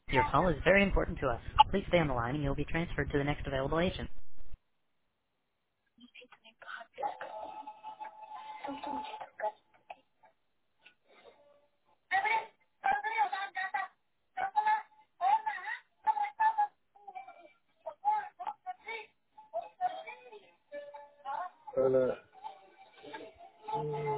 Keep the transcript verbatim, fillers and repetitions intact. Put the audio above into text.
Your call is very important to us. Please stay on the line and you'll be transferred to the next available agent. Hola.